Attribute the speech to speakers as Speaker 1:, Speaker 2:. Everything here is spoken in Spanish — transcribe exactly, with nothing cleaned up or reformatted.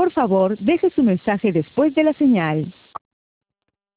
Speaker 1: Por favor, deje su mensaje después de la señal.